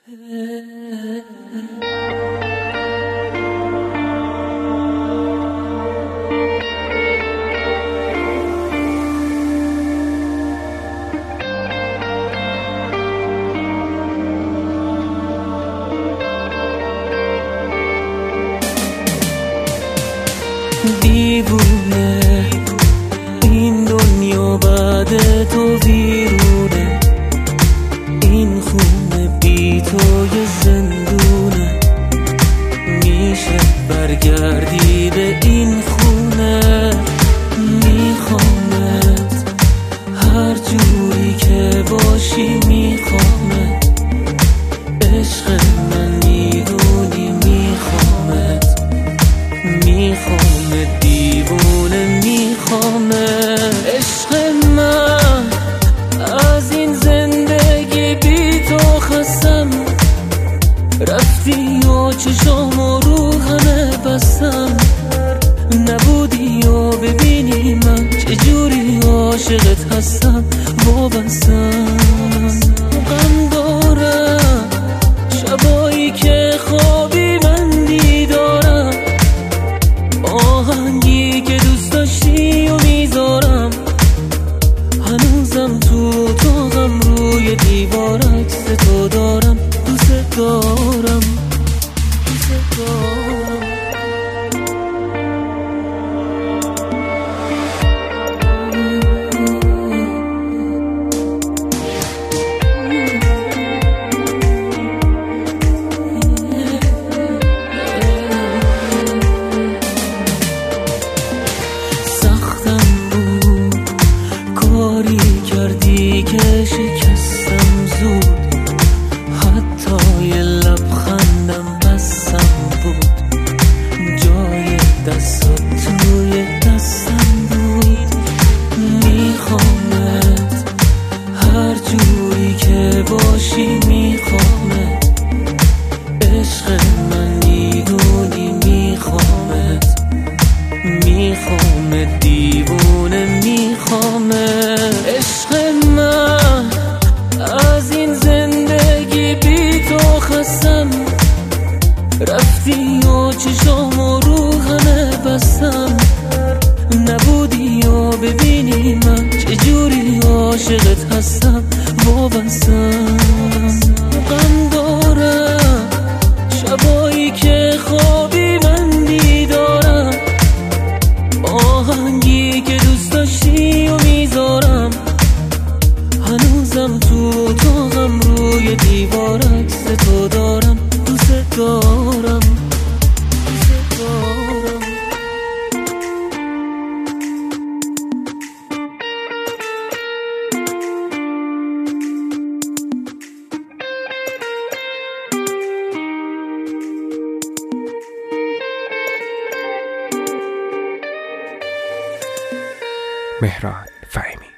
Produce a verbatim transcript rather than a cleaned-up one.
دیوونه این دنیا بعد تو ویرونه، این خونه بی تو یه زندونه. میشه برگردی به این خونه؟ میخوامت هر جوری که باشی، میخوامت عشق من، میدونی میخوامت، میخوامت دیوونه، میخوامت عشق من. از این زندگی بی تو خستم، رفتی و چشامو رو همه بستم. نبودی و ببینی من چجوری عاشقت هستم، وابستم. غم دارم شبایی که خوابی من دیدارم، آهنگی که دوست داشتی و میذارم. هنوزم تو اتاقم روی دیوار عکس تو دارم. دوست دارم، دوست دارم. کاری کردی که شکستم زود، حتی یه لبخندم بسم بود. جای دستات توی دستم بود. میخوامت هر جوری که باشی، میخوامت عشق من، میدونی میخوامت، میخوامت دیوونه، میخوامت عشق من. از این زندگی بی تو خستم، رفتی و چشامو رو همه بستم. نبودی و ببینی من چجوری عاشقت هستم، وابستم. غم دارم شبایی که خوابی من دیدارم، آهنگی که دوست داشتی و میذارم. هنوزم تو اتاقم روی دیوار عکس تو دارم. دوست دارم، دوست دارم. مهران فهیمی.